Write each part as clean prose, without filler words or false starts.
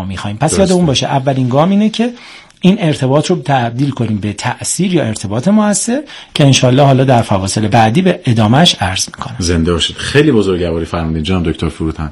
میخوایم. پس یادمون باشه اولین گام اینه که این ارتباط رو تبدیل کنیم به تأثیر یا ارتباط مؤثر که انشالله حالا در فواصل بعدی به ادامهش عرض میکنم. زنده باشید. خیلی بزرگواری فرمودین جناب دکتر فروتن.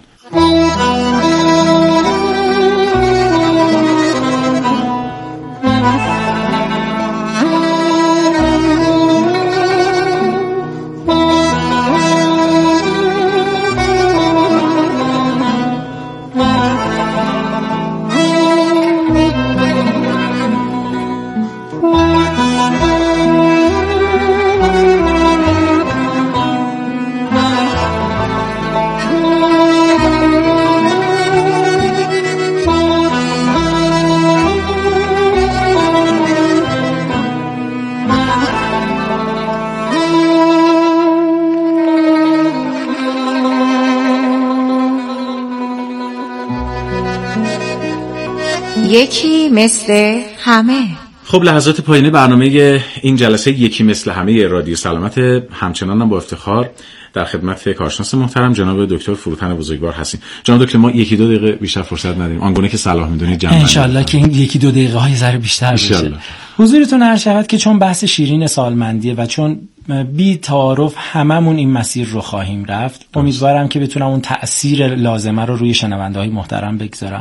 یکی مثل همه. خب لحظات پایانی برنامه این جلسه یکی مثل همه رادیو سلامت، همچنان با افتخار در خدمت کارشناس محترم جناب دکتر فروتن بزرگوار هستیم. جناب دکتر ما یکی دو دقیقه بیشتر فرصت نداریم، آنگونه که صلاح میدونید جمع انشالله که این یکی دو دقیقه های ذره بیشتر بشه. حضورتون عرض شود که چون بحث شیرین سالمندیه و چون بی تعارف هممون این مسیر رو خواهیم رفت، امیدوارم که بتونم اون تأثیر لازمه رو روی شنونده های محترم بگذارم.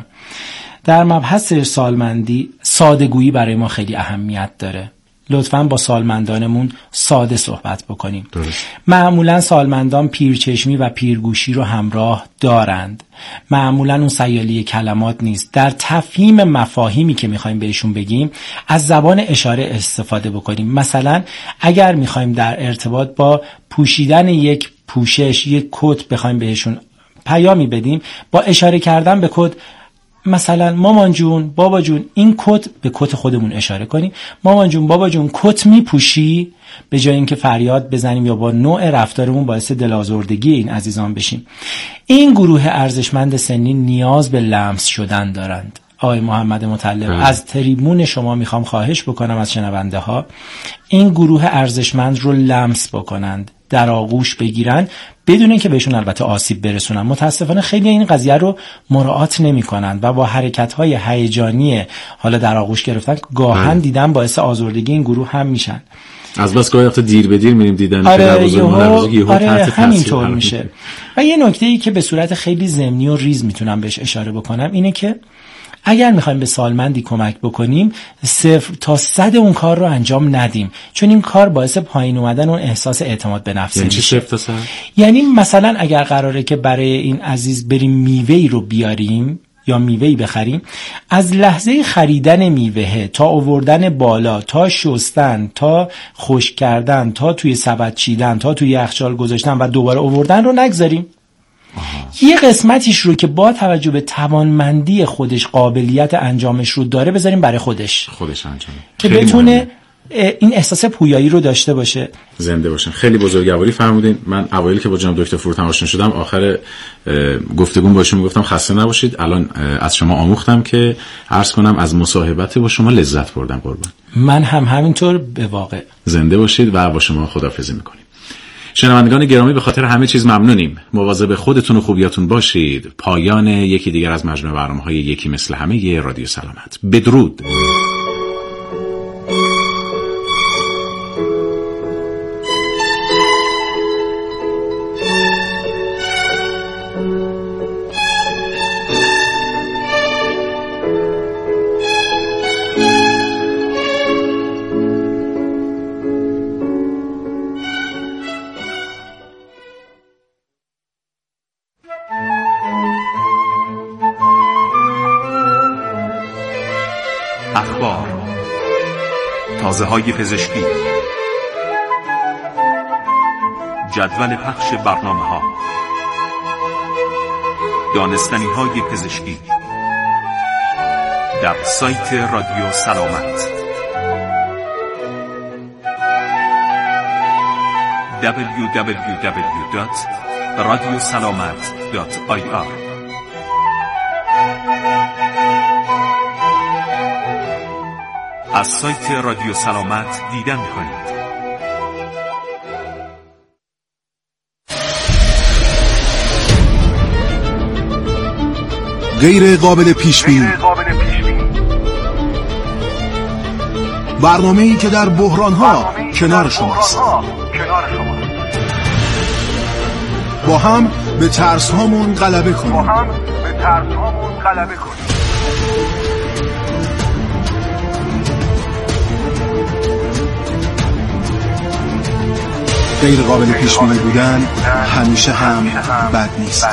در مبحث سالمندی ساده‌گویی برای ما خیلی اهمیت داره. لطفاً با سالمندانمون ساده صحبت بکنیم. معمولاً سالمندان پیرچشمی و پیرگوشی رو همراه دارند. معمولاً اون سیالی کلمات نیست. در تفهیم مفاهیمی که میخوایم بهشون بگیم از زبان اشاره استفاده بکنیم. مثلا اگر میخوایم در ارتباط با پوشیدن یک پوشش، یک کت بخوایم بهشون پیامی بدیم، با اشاره کردن به کت، مثلا مامان جون، بابا جون، این کت، به کت خودمون اشاره کنیم. مامان جون، بابا جون، کت میپوشی؟ به جای اینکه فریاد بزنیم یا با نوع رفتارمون باعث دلازردگی این عزیزان بشیم. این گروه ارزشمند سنی نیاز به لمس شدن دارند. آقای محمد مطلب، از تریبون شما میخوام خواهش بکنم از شنونده ها این گروه ارزشمند رو لمس بکنند، در آغوش بگیرن، بدون اینکه بهشون البته آسیب برسونن. متاسفانه خیلی این قضیه رو مراعات نمی‌کنند و با حرکت‌های هیجانی حالا در آغوش گرفتن گاهن دیدن باعث آزردگی این گروه هم میشن. از بس گاهی وقت دیر به دیر می‌ریم دیدن که در بزرگی همینطور میشه. و یه نکته‌ای که به صورت خیلی ضمنی و ریز میتونم بهش اشاره بکنم اینه که اگر میخوایم به سالمندی کمک بکنیم 0 تا 100 اون کار رو انجام ندیم، چون این کار باعث پایین اومدن اون احساس اعتماد به نفس میشه. 0 تا 100 یعنی مثلا اگر قراره که برای این عزیز بریم میوه‌ای رو بیاریم یا میوه‌ای بخریم، از لحظه خریدن میوه تا آوردن بالا، تا شستن، تا خشک کردن، تا توی سبد چیدن، تا توی یخچال گذاشتن و دوباره آوردن رو نگذاریم. یه قسمتیش رو که با توجه به توانمندی خودش قابلیت انجامش رو داره بذاریم برای خودش انجام که بتونه این احساس پویایی رو داشته باشه. زنده باشن. خیلی بزرگواری فرمودین. من اوایل که با جناب دکتر فروتن آشنا شدم، آخر گفتگوم باشون میگفتم خسته نباشید. الان از شما آموختم که عرض کنم از مصاحبت با شما لذت بردم. قربان. من هم همینطور به واقع. زنده باشید و با شما خداحافظی میکنیم. شنوندگان گرامی، به خاطر همه چیز ممنونیم. مواظب خودتون و خوبیاتون باشید. پایان یکی دیگر از مجموعه برنامه‌های یکی مثل همه رادیو سلامت. بدرود. اخبار، تازه‌های پزشکی، جدول پخش برنامه‌ها، دانستنی‌های پزشکی در سایت رادیو سلامت www.radiosalamat.ir. از سایت رادیو سلامت دیدن کنید. غیر قابل پیش بینی، برنامه‌ای که در بحران‌ها کنار شماست. با هم به ترس‌هامون غلبه کنیم. غیر قابل پیش بینی بودن همیشه هم بد نیست.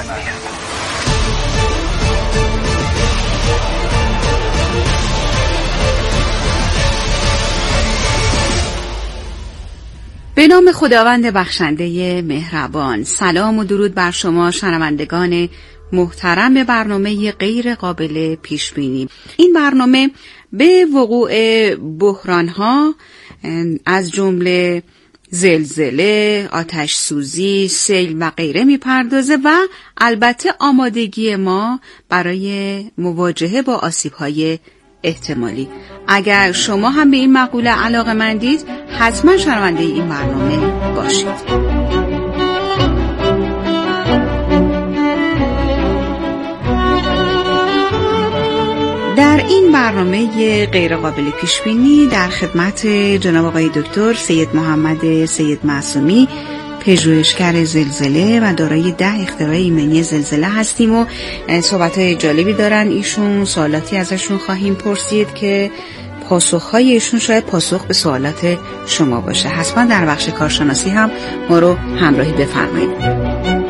به نام خداوند بخشنده مهربان. سلام و درود بر شما شنوندگان محترم برنامه غیر قابل پیش بینی. این برنامه به وقوع بحران‌ها از جمله زلزله، آتش سوزی، سیل و غیره میپردازه و البته آمادگی ما برای مواجهه با آسیب‌های احتمالی. اگر شما هم به این مقوله علاقه‌مندید حتما شنونده این برنامه باشید. در این برنامه غیر قابل پیش بینی در خدمت جناب آقای دکتر سید محمد سید معصومی، پژوهشگر زلزله و دارای 10 اختراع ایمنی زلزله هستیم و صحبت‌های جالبی دارن ایشون. سوالاتی ازشون خواهیم پرسید که پاسخ‌های ایشون شاید پاسخ به سوالات شما باشه. حتما در بخش کارشناسی هم ما رو همراهی بفرمایید.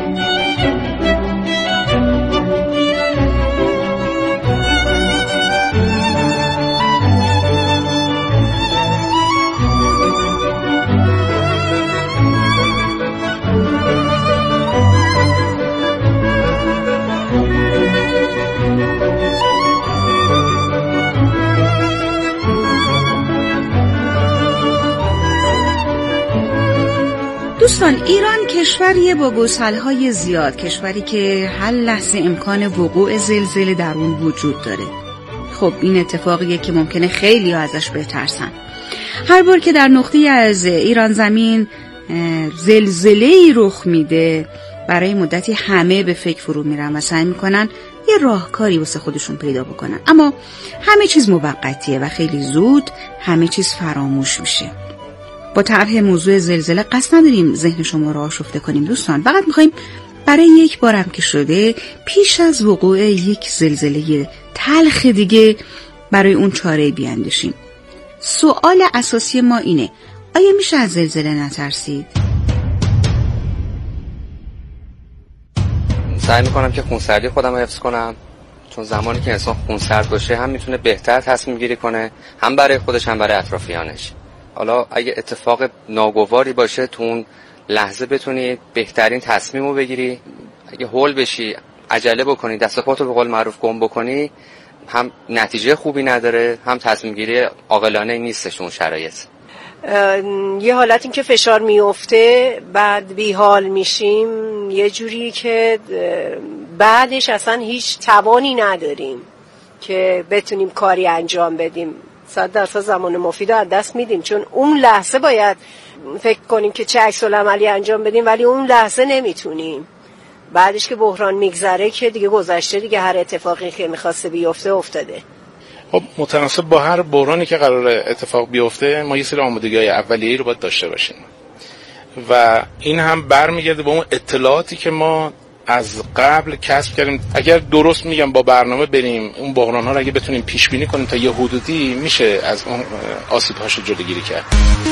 دوستان، ایران کشوریه با گسل‌های زیاد، کشوری که هر لحظه امکان وقوع زلزله در اون وجود داره. خب این اتفاقیه که ممکنه خیلی ها ازش بترسن. هر بار که در نقطه‌ای از ایران زمین زلزله‌ای رخ میده، برای مدتی همه به فکر فرو میرن و سعی میکنن یه راهکاری واسه خودشون پیدا بکنن، اما همه چیز موقتیه و خیلی زود همه چیز فراموش میشه. با طرح موضوع زلزله قصد نداریم ذهن شما رو آشفته کنیم دوستان، فقط میخوایم برای یک بارم که شده پیش از وقوع یک زلزله تلخ دیگه برای اون چاره بیاندیشیم. سوال اساسی ما اینه: آیا میشه از زلزله نترسید؟ سعی میکنم که خونسردی خودم رو حفظ کنم، چون زمانی که انسان خونسرد باشه هم میتونه بهتر تصمیم گیری کنه، هم برای خودش هم برای اطرافیانش. حالا اگه اتفاق ناگواری باشه تو اون لحظه بتونی بهترین تصمیم رو بگیری. اگه هول بشی، عجله بکنی، دست خودتو به قول معروف گم بکنی، هم نتیجه خوبی نداره، هم تصمیم گیری عاقلانه نیستش اون شرایط. یه حالت این که فشار میفته بعد بیحال میشیم، یه جوری که بعدش اصلا هیچ توانی نداریم که بتونیم کاری انجام بدیم. 100% زمان مفید رو از دست میدیم، چون اون لحظه باید فکر کنیم که چه عکس العملی انجام بدیم، ولی اون لحظه نمیتونیم. بعدش که بحران میگذره که دیگه گذشته، دیگه هر اتفاقی که میخواسته بیفته افتاده. خب متناسب با هر بحرانی که قراره اتفاق بیفته ما یه سری آمادگی‌های اولیه‌ای رو باید داشته باشیم و این هم برمیگرده به اون اطلاعاتی که ما از قبل کسب کردیم. اگر درست میگم با برنامه بریم اون بحران‌ها رو اگه بتونیم پیش بینی کنیم تا یه حدودی میشه از اون آسیب‌هاش رو جلوگیری کرد.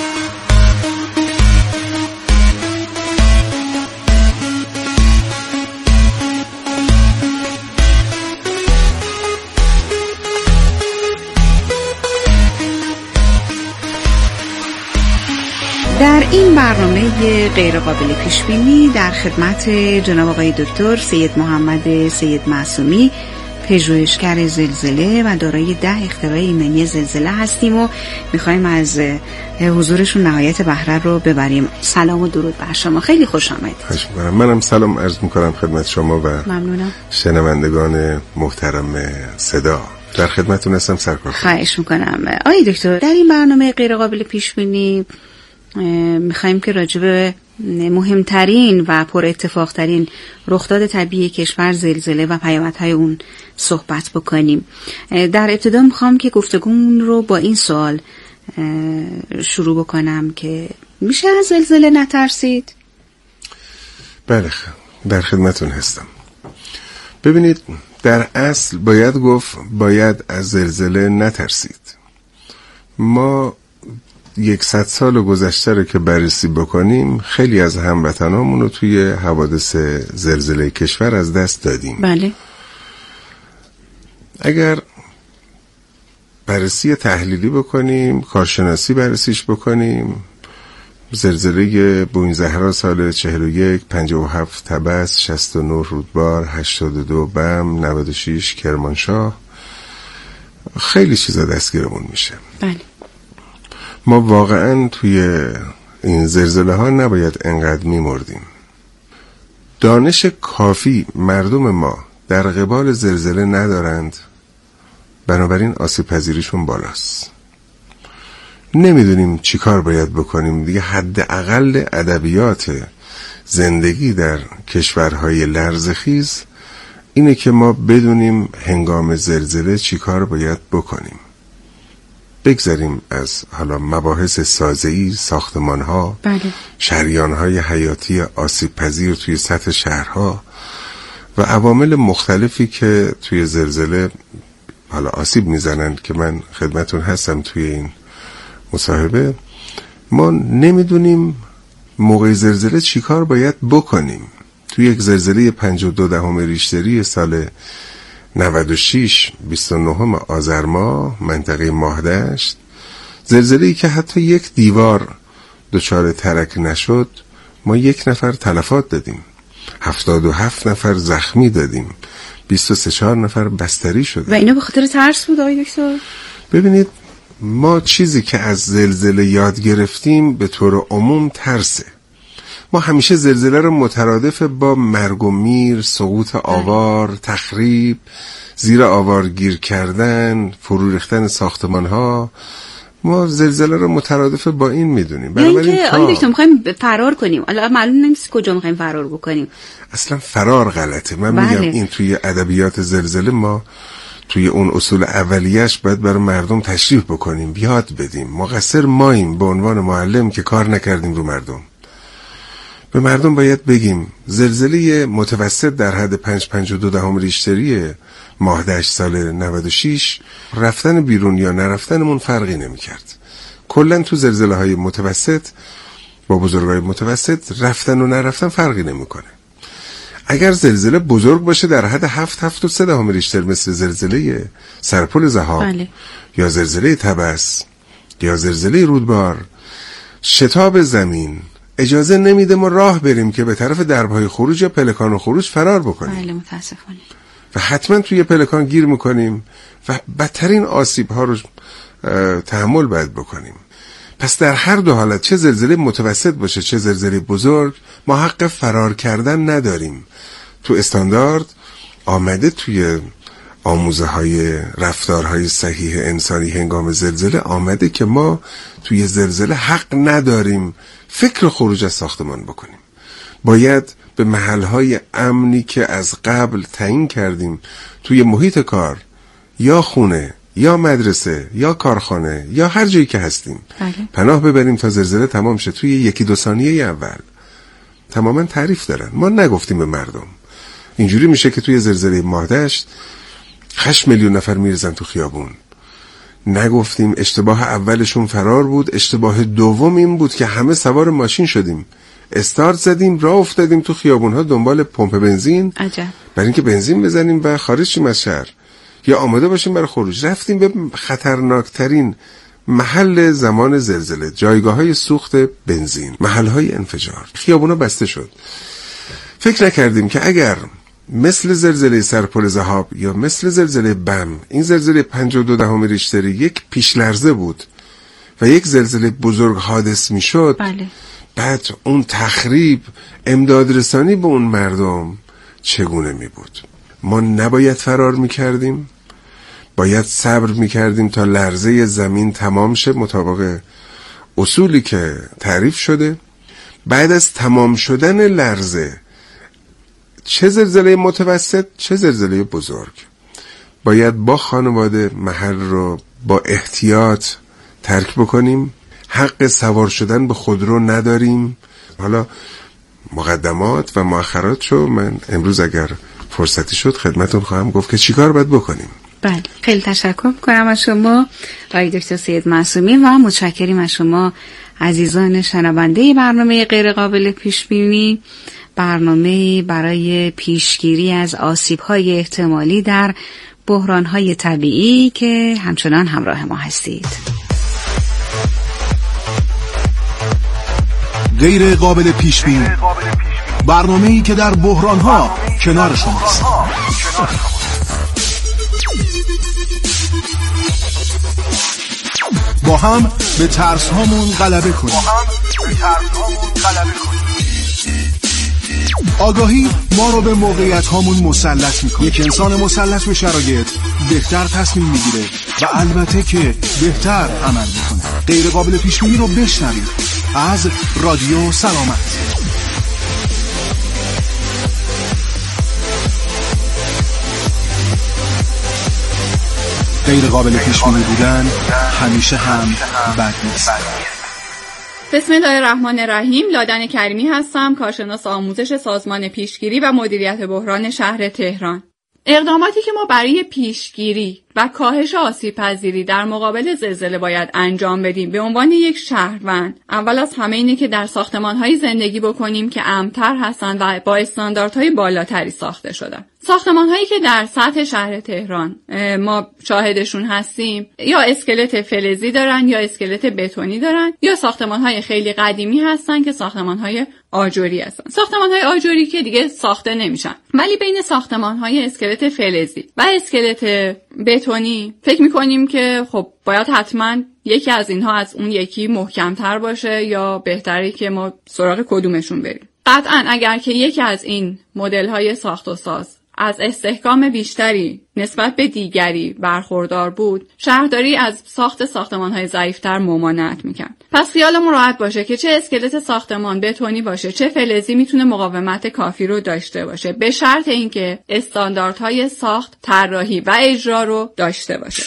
در این برنامه غیر قابل پیش بینی در خدمت جناب آقای دکتر سید محمد سید معصومی، پژوهشگر زلزله و دارای 10 اختراع ایمنی زلزله هستیم و میخوایم از حضورشون نهایت بهره رو ببریم. سلام و درود بر شما، خیلی خوش آمدید. خوش می‌کنم. منم سلام عرض میکنم خدمت شما و ممنونم شنوندگان محترم صدا. در خدمتتون هستم سرکار. خواهش میکنم. آقای دکتر، در این برنامه غیر قابل پیش بینی میخوایم که راجع به مهمترین و پر اتفاقترین رخداد طبیعی کشور زلزله و پیامدهای اون صحبت بکنیم. در ابتدا میخوام که گفتگومون رو با این سوال شروع بکنم که میشه از زلزله نترسید؟ بله، در خدمتون هستم. ببینید، در اصل باید از زلزله نترسید. ما 100 سال گذشته رو که بررسی بکنیم، خیلی از هموطنامون رو توی حوادث زلزله کشور از دست دادیم. بله. اگر بررسی تحلیلی بکنیم، کارشناسی بررسیش بکنیم، زلزله بوئینزهرا سال 41، 57 طبس، 69 رودبار، 82 بم، 96 کرمانشاه، خیلی چیزا دستگیرمون میشه. بله. ما واقعا توی این زلزله ها نباید انقدر میمردیم. دانش کافی مردم ما در قبال زلزله ندارند، بنابراین آسیب پذیریشون بالاست. نمیدونیم چی کار باید بکنیم دیگه. حداقل ادبیات زندگی در کشورهای لرزخیز اینه که ما بدونیم هنگام زلزله چی کار باید بکنیم. بگذاریم از حالا مباحث سازه‌ای، ساختمان‌ها، بله، شریان‌های حیاتی آسیب پذیر توی سطح شهرها و عوامل مختلفی که توی زلزله حالا آسیب میزنند که من خدمتون هستم توی این مصاحبه. ما نمیدونیم موقع زلزله چی کار باید بکنیم. توی یک زلزله 52 ریشتری سال 96 29 آذر ماه، منطقه ماهدشت، زلزله‌ای که حتی یک دیوار دچار ترک نشد، ما 1 نفر تلفات دادیم، 77 نفر زخمی دادیم، 23 نفر بستری شدن. و اینا به خاطر ترس بود آقای دکتر؟ ببینید، ما چیزی که از زلزله یاد گرفتیم به طور عموم ترسه. ما همیشه زلزله رو مترادف با مرگ و میر، سقوط آوار، تخریب، زیر آوار گیر کردن، فرو ریختن ساختمان ها، ما زلزله رو مترادف با این میدونیم. بنابراین که آقای دکتر میخوایم فرار کنیم، حالا معلوم نیست کجا میخوایم فرار بکنیم. اصلا فرار غلطه. من میگم این توی ادبیات زلزله ما توی اون اصول اولیه‌اش باید برای مردم تشریح بکنیم، یاد بدیم. مقصر ماییم به عنوان معلم که کار نکردیم رو مردم. به مردم باید بگیم زلزله متوسط در حد 5.52 ریشتری ماهدشت سال 96 رفتن بیرون یا نرفتنمون فرقی نمی کرد. کلن تو زلزله های متوسط با بزرگای متوسط رفتن و نرفتن فرقی نمی کنه. اگر زلزله بزرگ باشه در حد 7.3 ریشتر مثل زلزله سرپل ذهاب، بله، یا زلزله طبس یا زلزله رودبار، شتاب زمین اجازه نمیده ما راه بریم که به طرف دربهای خروج یا پلکان خروج فرار بکنیم. بله، متاسفانه. و حتما توی پلکان گیر میکنیم و بدترین آسیب ها رو تحمل باید بکنیم. پس در هر دو حالت، چه زلزله متوسط باشه چه زلزله بزرگ، ما حق فرار کردن نداریم. تو استاندارد آمده، توی آموزه های رفتارهای صحیح انسانی هنگام زلزله آمده که ما توی زلزله حق نداریم فکر خروج از ساختمان بکنیم. باید به محلهای امنی که از قبل تعیین کردیم توی محیط کار یا خونه یا مدرسه یا کارخانه یا هر جایی که هستیم پناه ببریم تا زلزله تمام شه. توی 1-2 ثانیه اول تماما تعریف دارن. ما نگفتیم به مردم. اینجوری میشه که توی زلزله ماهدشت 8 میلیون نفر میرزن تو خیابون. نگفتیم. اشتباه اولشون فرار بود. اشتباه دوم این بود که همه سوار ماشین شدیم، استارت زدیم، راه افتادیم تو خیابون‌ها دنبال پمپ بنزین، برای اینکه بنزین بزنیم و خارج شیم از شهر یا آماده باشیم برای خروج. رفتیم به خطرناکترین محل زمان زلزله، جایگاه‌های سوخت بنزین، محل‌های انفجار. خیابونا بسته شد. فکر نکردیم که اگر مثل زلزله سرپل ذهاب یا مثل زلزله بم، این زلزله 52 ریشتری یک پیشلرزه بود و یک زلزله بزرگ حادث میشد، بعد اون تخریب، امداد رسانی به اون مردم چگونه می بود؟ ما نباید فرار می کردیم، باید صبر می کردیم تا لرزه زمین تمام شه مطابق اصولی که تعریف شده. بعد از تمام شدن لرزه، چه زلزله متوسط چه زلزله بزرگ، باید با خانواده محل رو با احتیاط ترک بکنیم. حق سوار شدن به خودرو نداریم. حالا مقدمات و مؤخراتشو من امروز اگر فرصتی شد خدمتون خواهم گفت که چیکار باید بکنیم. بله، خیلی تشکر می‌کنم از شما آقای دکتر سید معصومی و متشکریم از شما عزیزان شنونده برنامه غیر قابل پیش بینی، برنامه برای پیشگیری از آسیب‌های احتمالی در بحران‌های طبیعی که همچنان همراه ما هستید. غیر قابل پیش بینی، برنامه‌ای که در بحران‌ها کنار شماست. با هم به ترس‌هامون غلبه کنیم. آگاهی ما رو به موقعیت‌هامون مسلط می‌کنه. یک انسان مسلط به شرایط بهتر تصمیم می‌گیره و البته که بهتر عمل می‌کنه. غیر قابل پیش‌بینی رو بشنوید از رادیو سلامت. غیر قابل پیش‌بینی بودن همیشه هم بد نیست. بسم الله الرحمن الرحیم. لادن کریمی هستم، کارشناس آموزش سازمان پیشگیری و مدیریت بحران شهر تهران. اقداماتی که ما برای پیشگیری و کاهش آسیب‌پذیری در مقابل زلزله باید انجام بدیم به عنوان یک شهروند، اول از همه اینه که در ساختمان‌های زندگی بکنیم که امن‌تر هستند و با استانداردهای بالاتری ساخته شدن. ساختمان‌هایی که در سطح شهر تهران ما شاهدشون هستیم یا اسکلت فلزی دارن یا اسکلت بتونی دارن یا ساختمان‌های خیلی قدیمی هستن که ساختمان‌های آجری هستن. ساختمان‌های آجری که دیگه ساخته نمیشن، ولی بین ساختمان‌های اسکلت فلزی و اسکلت بتونی فکر می‌کنیم که خب باید حتما یکی از اینها از اون یکی محکم‌تر باشه یا بهتره که ما سراغ کدومشون بریم. قطعاً اگر که یکی از این مدل‌های ساخت و ساز از استحکام بیشتری نسبت به دیگری برخوردار بود، شهرداری از ساخت ساختمان‌های ضعیف‌تر ممانعت می‌کرد. پس خیالمون راحت باشه که چه اسکلت ساختمان بتونی باشه چه فلزی میتونه مقاومت کافی رو داشته باشه، به شرط اینکه استانداردهای ساخت، طراحی و اجرا رو داشته باشه.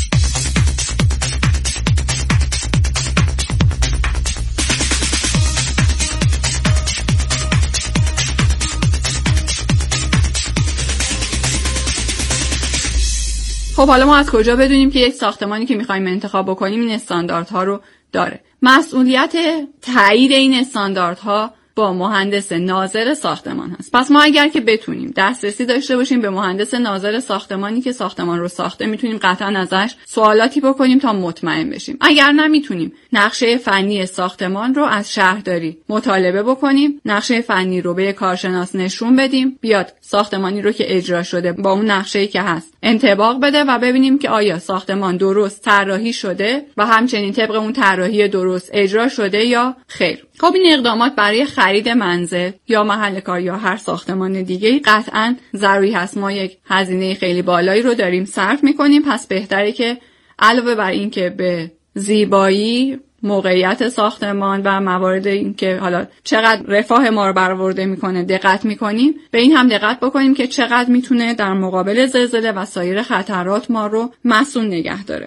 خب حالا ما از کجا بدونیم که یک ساختمانی که میخوایم انتخاب بکنیم این استانداردها رو داره؟ مسئولیت تایید این استانداردها با مهندس ناظر ساختمان هست. پس ما اگر که بتونیم دسترسی داشته باشیم به مهندس ناظر ساختمانی که ساختمان رو ساخته، میتونیم قطعا ازش سوالاتی بکنیم تا مطمئن بشیم. اگر نمیتونیم، نقشه فنی ساختمان رو از شهرداری مطالبه بکنیم، نقشه فنی رو به کارشناس نشون بدیم، بیاد ساختمانی رو که اجرا شده با اون نقشه‌ای که هست انطباق بده و ببینیم که آیا ساختمان درست طراحی شده و همچنین طبق اون طراحی درست اجرا شده یا خیر. خب این اقدامات برای خرید منزل یا محل کار یا هر ساختمان دیگه قطعاً ضروری هست. ما یک هزینه خیلی بالایی رو داریم صرف می‌کنیم، پس بهتره که علاوه بر این که به زیبایی، موقعیت ساختمان و موارد این که حالا چقدر رفاه ما رو برآورده میکنه دقت میکنیم، به این هم دقت بکنیم که چقدر میتونه در مقابل زلزله و سایر خطرات ما رو مصون نگه داره.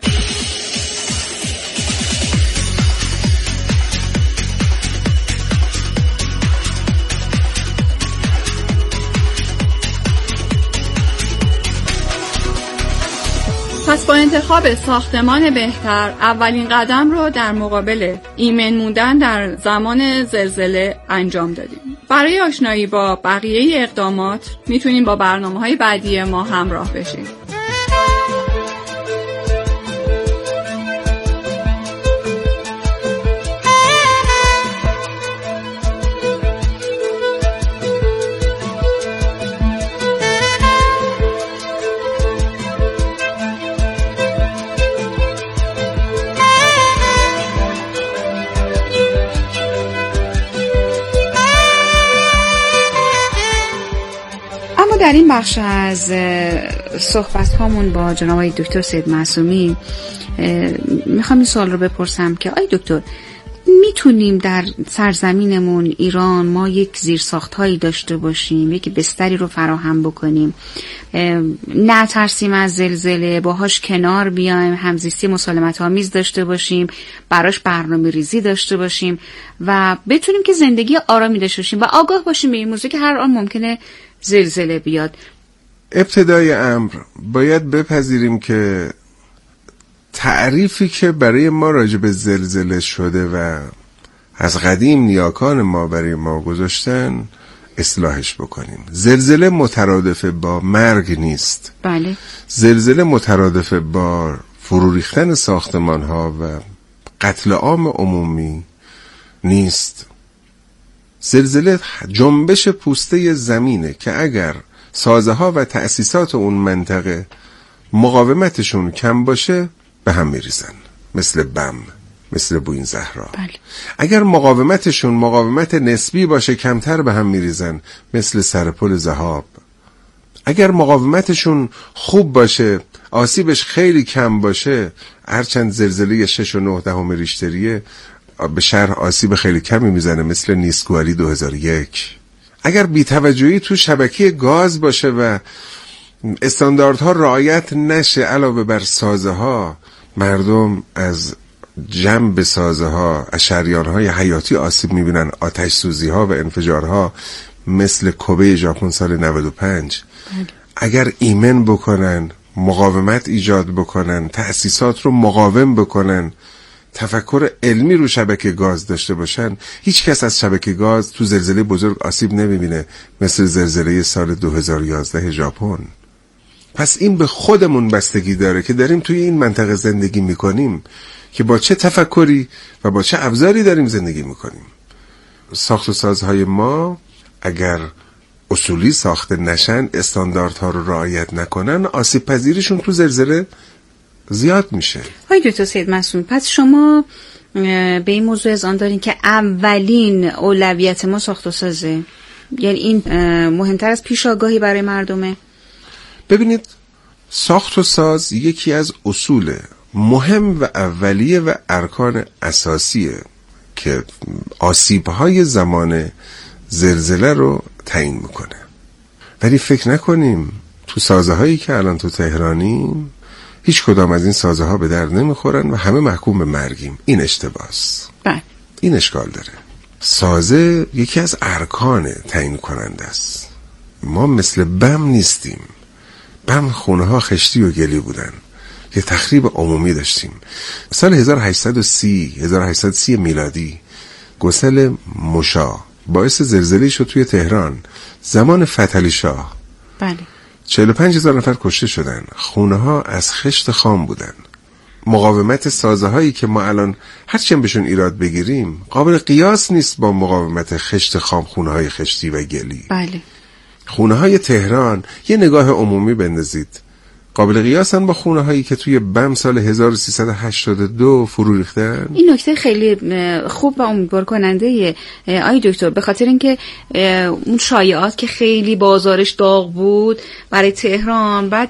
پس با انتخاب ساختمان بهتر اولین قدم رو در مقابل ایمن موندن در زمان زلزله انجام دادیم. برای آشنایی با بقیه اقدامات میتونیم با برنامه‌های بعدی ما همراه بشیم. در این بخش از صحبت هامون با جناب دکتر سید معصومی میخوام این سوال رو بپرسم که آی دکتر، میتونیم در سرزمینمون ایران ما یک زیرساخت‌هایی داشته باشیم، یک بستری رو فراهم بکنیم، نترسیم از زلزله، باهاش کنار بیایم، همزیستی مسالمت‌آمیز داشته باشیم، براش برنامه‌ریزی داشته باشیم و بتونیم که زندگی آرامی داشته باشیم و آگاه باشیم به این موضوع که هر آن ممکنه زلزله بیاد. ابتدای امر باید بپذیریم که تعریفی که برای ما راجع به زلزله شده و از قدیم نیاکان ما برای ما گذاشتن اصلاحش بکنیم. زلزله مترادف با مرگ نیست. بله. زلزله مترادف با فرو ریختن ساختمان ها و قتل عام عمومی نیست. زلزله جنبش پوسته زمینه که اگر سازه ها و تأسیسات اون منطقه مقاومتشون کم باشه به هم میریزن، مثل بم، مثل بوین زهرا. بله. اگر مقاومتشون مقاومت نسبی باشه کمتر به هم میریزن، مثل سرپل ذهاب. اگر مقاومتشون خوب باشه آسیبش خیلی کم باشه، هرچند زلزله 6.9 ریشتریه به شهر آسیب خیلی کمی میزنه، مثل نیسکوالی 2001. اگر بی‌توجهی تو شبکه گاز باشه و استانداردها رعایت نشه، علاوه بر سازه ها مردم از جنب سازه ها از شریان‌های حیاتی آسیب میبینن، آتش سوزی ها و انفجارها مثل کوبه ژاپن سال 95. اگر ایمن بکنن، مقاومت ایجاد بکنن، تأسیسات رو مقاوم بکنن، تفکر علمی رو شبکه گاز داشته باشن، هیچ کس از شبکه گاز تو زلزله بزرگ آسیب نمیبینه، مثل زلزله سال 2011 ژاپن. پس این به خودمون بستگی داره که داریم توی این منطقه زندگی میکنیم که با چه تفکری و با چه ابزاری داریم زندگی میکنیم. ساخت و سازهای ما اگر اصولی ساخته نشن، استانداردها رو رعایت نکنن، آسیب پذیریشون تو زلزله زیاد میشه. های دکتر سید معصومی، پس شما به این موضوع اذعان دارین که اولین اولویت ما ساخت و سازه، یعنی این مهمتر از پیش آگاهی برای مردمه؟ ببینید، ساخت و ساز یکی از اصول مهم و اولیه و ارکان اساسیه که آسیب‌های زمان زلزله رو تعیین میکنه. ولی فکر نکنیم تو سازه هایی که الان تو تهرانیم هیچ کدام از این سازه ها به درد نمیخورن و همه محکوم به مرگیم. این اشتباهست. این اشکال داره. سازه یکی از ارکان تعیین کننده است. ما مثل بم نیستیم. بم خونه ها خشتی و گلی بودن، یه تخریب عمومی داشتیم. سال 1830 میلادی گسل مشا باعث زلزله شد توی تهران، زمان فتحعلی شاه. بله. 45,000 نفر کشته شدن. خونه ها از خشت خام بودن. مقاومت سازه هایی که ما الان هرچند بهشون ایراد بگیریم قابل قیاس نیست با مقاومت خشت خام، خونه های خشتی و گلی. بله. خونه های تهران یه نگاه عمومی بندازید، قابل قیاسن با خونه هایی که توی بم سال 1382 فرو ریختن. این نکته خیلی خوب و امیدوار کننده آی دکتر، به خاطر اینکه اون شایعات که خیلی بازارش داغ بود برای تهران، بعد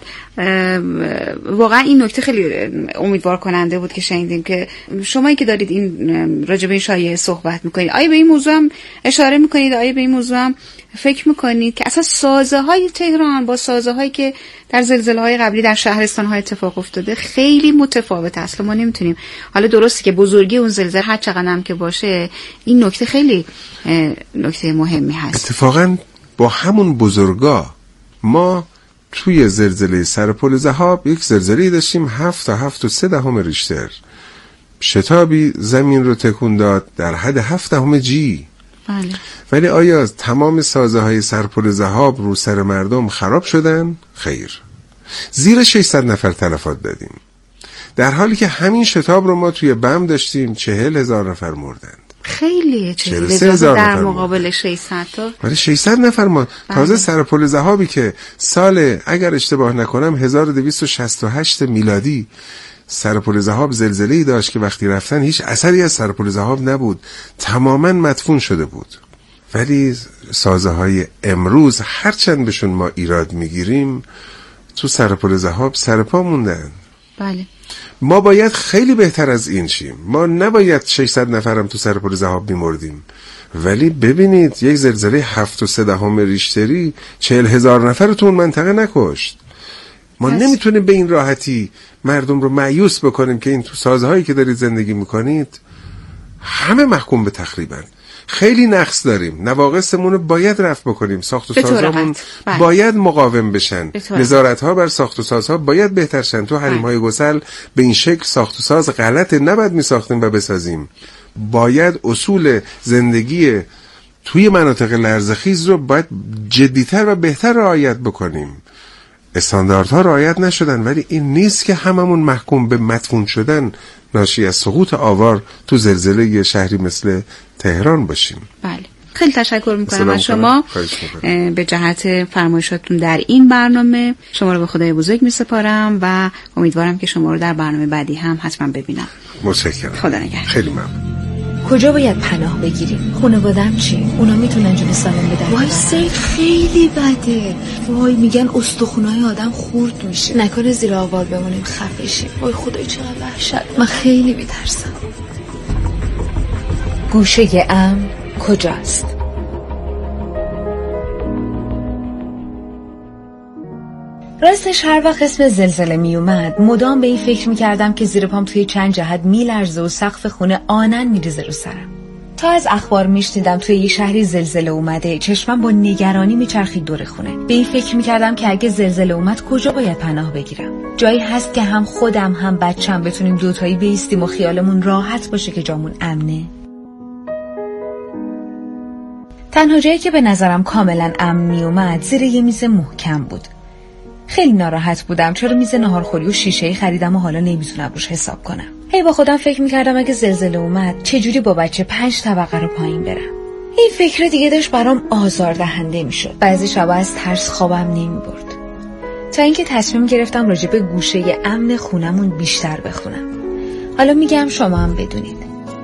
واقعا این نکته خیلی امیدوار کننده بود که شنیدیم که شمایی که دارید این راجع به این شایعه صحبت میکنید، آیا به این موضوع هم اشاره میکنید؟ آیا به این موضوع هم فکر میکنید که اصلا سازه های تهران با سازه هایی که در زلزله های قبلی در شهرستان ها اتفاق افتاده خیلی متفاوته؟ اصلا ما نمیتونیم، حالا درسته که بزرگی اون زلزله هر چقدر هم که باشه، این نکته خیلی نکته مهمی هست. اتفاقا با همون بزرگا ما توی زلزله سرپل ذهاب یک زلزله داشتیم 7 تا 7.3 ریشتر، شتابی زمین رو تکون داد در حد 7 جی. بله. ولی آیا تمام سازه های سرپل ذهاب رو سر مردم خراب شدن؟ خیر. زیر 600 نفر تلفات دادیم، در حالی که همین شتاب رو ما توی بم داشتیم 40,000 نفر مردند. خیلیه 43,000 در مقابل 600 تا. ولی 600 نفر ما تازه سرپل ذهابی که سال اگر اشتباه نکنم 1268 میلادی سرپل ذهاب زلزله‌ای داشت که وقتی رفتن هیچ اثری از سرپل ذهاب نبود، تماما مدفون شده بود. ولی سازه های امروز هرچند بهشون ما ایراد میگیریم تو سرپل ذهاب سرپا موندن. بله. ما باید خیلی بهتر از این شیم. ما نباید 600 نفرم تو سر پل ذهاب میمردیم، ولی ببینید یک زلزله 7.3 ریشتری 40,000 نفر تو اون منطقه نکشت. ما نمیتونیم به این راحتی مردم رو مایوس بکنیم که این تو سازهایی که دارید زندگی میکنید همه محکوم به تخریبن. خیلی نقص داریم، نواقصمون رو باید رفع بکنیم، ساخت و سازهامون باید مقاوم بشن، نظارت‌ها بر ساخت و سازها باید بهتر شن. تو حریم‌های گسل به این شکل ساخت و ساز غلطه، نباید میساختیم و بسازیم. باید اصول زندگی توی مناطق لرزه‌خیز رو باید جدی‌تر و بهتر رعایت بکنیم. استانداردها رعایت نشدن، ولی این نیست که هممون محکوم به مدفون شدن ناشی از سقوط آوار تو زلزله شهری مثل تهران باشیم. بله، خیلی تشکر میکنم از شما به جهت فرمایشاتون در این برنامه. شما رو به خدای بزرگ میسپارم و امیدوارم که شما رو در برنامه بعدی هم حتما ببینم. متشکرم. خدا نگهدار. خیلی ممنون. کجا باید پناه بگیریم؟ خانواده‌ام چی؟ اونا میتونن جون سالم بدن؟ وای سیل خیلی بده. وای میگن استخونای آدم خورد میشه. نکنه زیر آوار بمونیم خفه شیم. وای خدای چقدر وحشت. من خیلی میترسم. گوشه امن کجاست؟ راستش هر وقت اسم زلزله می اومد مدام به این فکر می کردم که زیر پام توی چند جهت می لرزه و سقف خونه آنن می ریزه رو سرم. تا از اخبار می شنیدم توی یه شهری زلزله اومده چشمم با نگرانی می چرخید دور خونه. به این فکر می کردم که اگه زلزله اومد کجا باید پناه بگیرم. جایی هست که هم خودم هم بچم بتونیم دوتایی بایستیم و خیالمون راحت باشه که جامون امنه. تنها جایی که به نظرم کاملا امن می اومد زیر یه میز محکم بود. خیلی ناراحت بودم چرا میز ناهارخوری و شیشه‌ای خریدم و حالا نمیتونم روش حساب کنم. هی با خودم فکر میکردم اگه زلزله اومد چجوری با بچه 5 طبقه رو پایین برم. این فکر دیگه داشت برام آزاردهنده میشد. بعضی شبا از ترس خوابم نمیبرد. تا اینکه تصمیم گرفتم راجع به گوشه امن خونمون بیشتر بخونم. حالا میگم شما هم بدونید.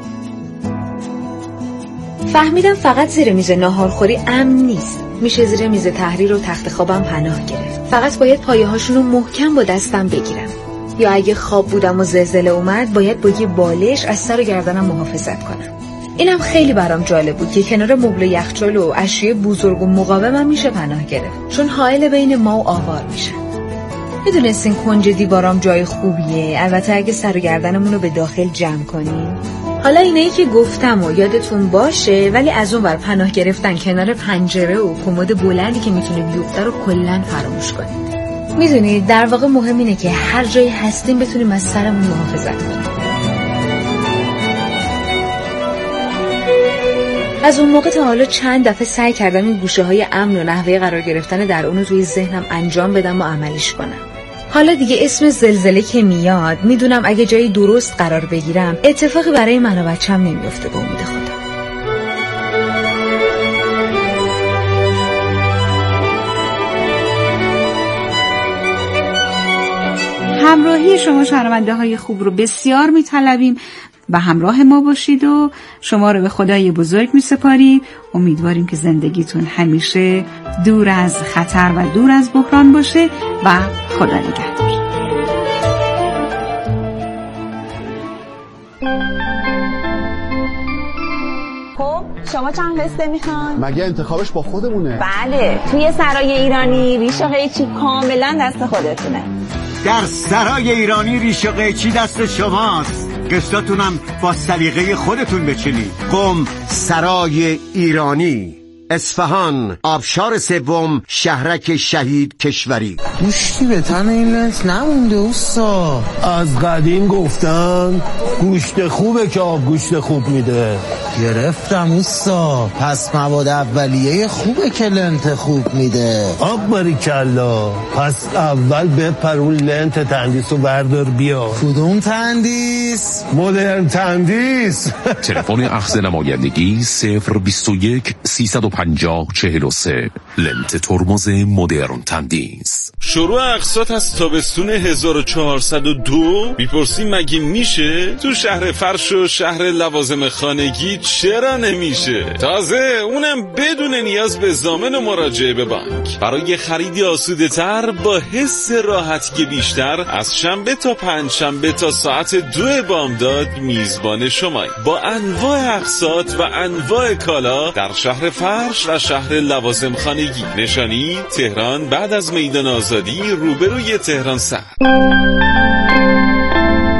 فهمیدم فقط زیر میز ناهارخوری امن نیست. میشه زیر میز تحریر و تخت خوابم پناه گرفت. فقط باید پایه‌هاشون رو محکم با دستم بگیرم. یا اگه خواب بودم و زلزله اومد باید با یه بالش از سر و گردنم محافظت کنم. اینم خیلی برام جالب بود که کنار مبل یخچال و اشیاء بزرگ و مقاومم میشه پناه گرفت، چون حائل بین ما و آوار میشن. میدونستین کنج دیوارام جای خوبیه، البته اگه سر و گردنمون رو به داخل جمع کنیم. حالا اینایی که گفتم و یادتون باشه، ولی از اون ور پناه گرفتن کنار پنجره و کمد بلندی که میتونه بیفته رو کلاً فراموش کنید. میدونید در واقع مهم اینه که هر جایی هستیم بتونیم از سرمون محافظت کنیم. از اون موقع تا حالا چند دفعه سعی کردم این گوشه‌های امن و نحوه قرار گرفتن در اون رو توی ذهنم انجام بدم و عملیش کنم. حالا دیگه اسم زلزله که میاد میدونم اگه جایی درست قرار بگیرم اتفاقی برای من و بچه‌م نمیفته به امید خدا. همراهی شما شنونده های خوب رو بسیار میطلبیم و همراه ما باشید و شما رو به خدای بزرگ میسپاریم. امیدواریم که زندگیتون همیشه دور از خطر و دور از بحران باشه و خدا نگهدار. خب شما چند قسطه میخوان؟ مگه انتخابش با خودمونه؟ بله، توی سرای ایرانی ریش و قیچی کاملا دست خودتونه. در سرای ایرانی ریش و قیچی دست شماست، قسطاتونم با سلیقه خودتون بچینید. قم سرای ایرانی، اصفهان، آبشار سوم، شهرک شهید کشوری. گوشتی به تن این لنت نمونده اوستا. از قدیم گفتن گوشت خوبه که آب گوشت خوب میده. گرفتم اوستا. پس مواد اولیه خوبه که لنت خوب میده. آب باریکلا. پس اول بپر اون لنت تندیس رو بردار بیا. کدوم تندیس؟ مدرن تندیس. تلفن اخذ نمایندگی 021 350 2543 لنت ترمز مدرن تندیس. شروع اقساط از تابستون 1402 میپرسی مگه میشه؟ تو شهر فرش و شهر لوازم خانگی چرا نمیشه؟ تازه اونم بدون نیاز به ضامن و مراجعه به بانک. برای خریدی آسوده تر با حس راحتی بیشتر از شنبه تا پنجشنبه تا ساعت 2 بامداد میزبان شمایی با انواع اقساط و انواع کالا در شهر فرش و شهر لوازم خانگی. نشانی تهران بعد از میدان آزادی روبروی تهران سر.